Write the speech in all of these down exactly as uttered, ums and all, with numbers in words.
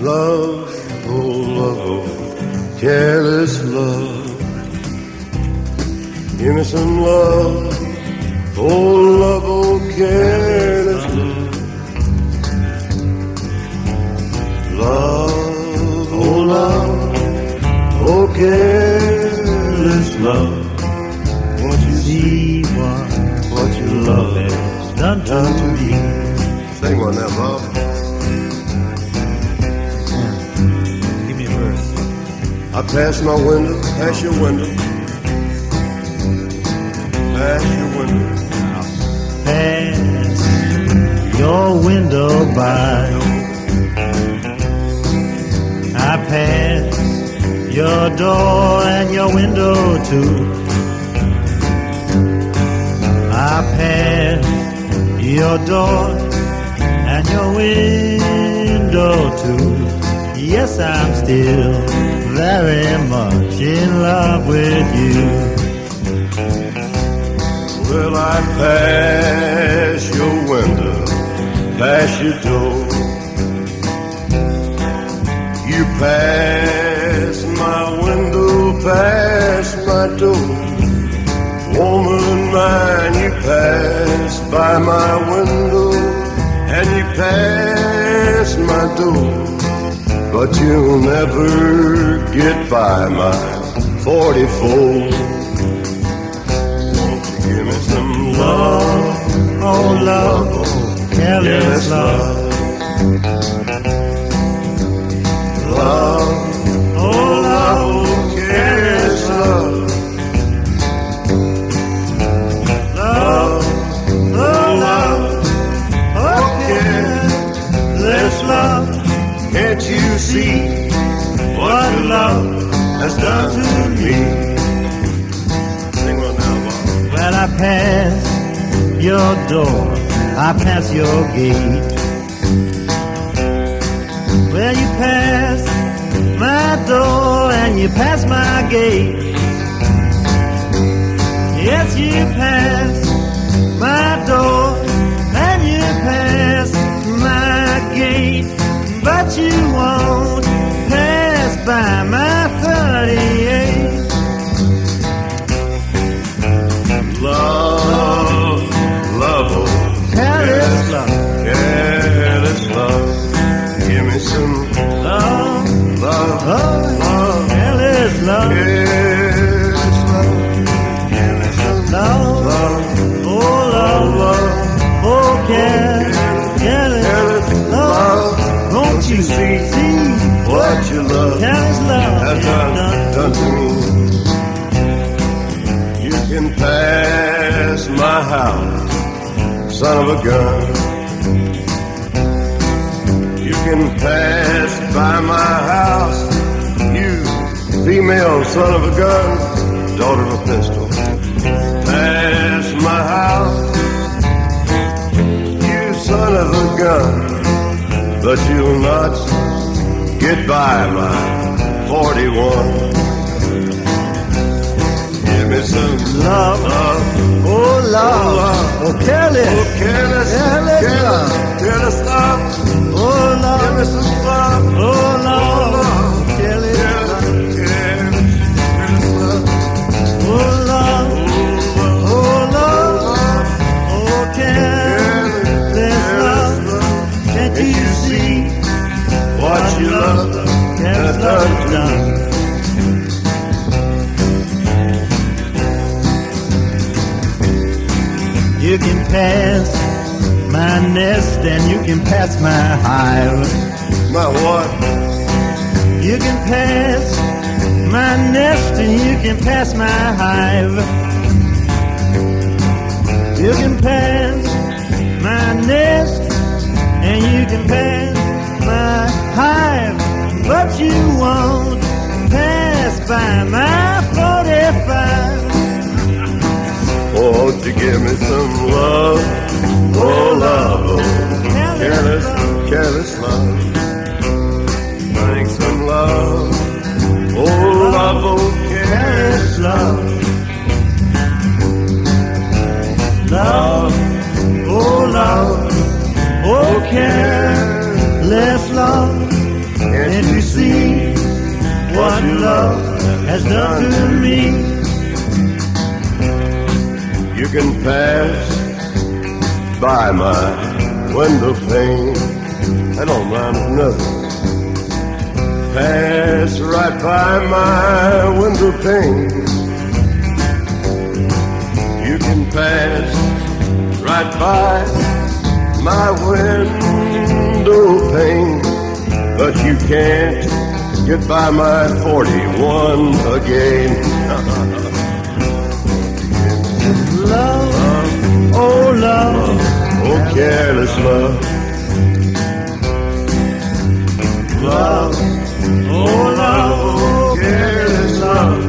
Love, oh love, oh careless love. Give me some love, oh love, oh careless love. Love, oh love, oh careless love. Won't you see what, what your love has done to me? Sing one now, Bob. Give me a verse. I pass my window, pass your window, pass your window. Pass your window by. I pass your door and your window too. I pass your door and your window too. Yes, I'm still very much in love with you. Well, I pass your window, pass your door. You pass my window, pass my door. Woman mine, you pass by my window and you pass my door, but you'll never get by my forty-four. Won't you give me some love, oh love, oh careless love. Love, oh love, oh careless love. Love, oh love, oh careless love. Can't you see What love has done to me? Sing one now, Bob. Well, I pass your door, I pass your gate. Well, you pass my door and you pass my gate. Yes, you pass my door and you pass my gate, but you won't pass by my thirty-eight. Love, love, oh, Careless love, careless love. Give me some love, love, oh, love, careless love, careless love. Give me some love, love, oh love, love, oh care, careless love. Won't you see, see what your love careless love has done, done to me? You can pass my house, son of a gun. You can pass by my house, you female son of a gun, daughter of a pistol. Pass my house, you son of a gun, but you'll not get by my forty-one. Give me some love, love, oh love, oh careless, oh careless, careless careless, love, careless love. oh Give me love, some love, oh love, careless love, careless, careless love. oh love, oh love, oh careless love. Can't you see What you love careless has love done has to done? me. You can pass my nest and you can pass my hive. My what? You can pass my nest and you can pass my hive. You can pass my nest and you can pass my hive, but you won't pass by my forty-five. Oh, won't you give me some love? Oh, love, oh, careless, careless love. Bring some love. Oh, love, oh, careless love. Love, oh love, oh careless love. love has done to me. You can pass by my window pane, I don't mind nothing. Pass right by my window pane. You can pass right by my window pane, but you can't get by my forty-one again. Love, oh love, oh careless love. Love, oh love, oh careless love.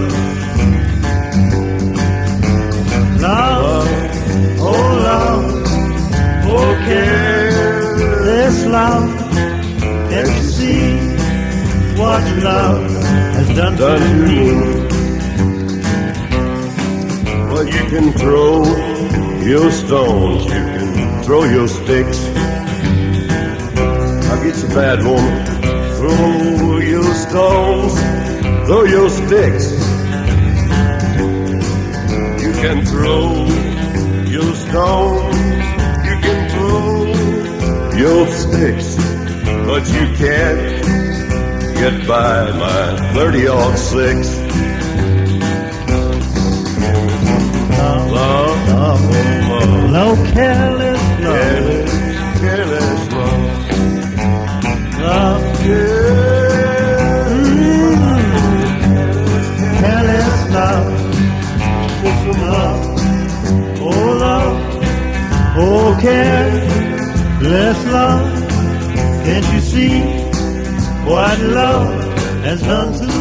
love, oh love, oh careless love. Can't you see what love has done, Done to to me? me. Well, you can throw your stones, you can throw your sticks. I'll get you, bad woman. Throw your stones, throw your sticks. You can throw your stones, you can throw your sticks, but you can't get by my thirty-aught six. Love, love, love, No careless love, careless, careless love. love, careless love, love, oh love, oh careless love. Can't you see what love has done to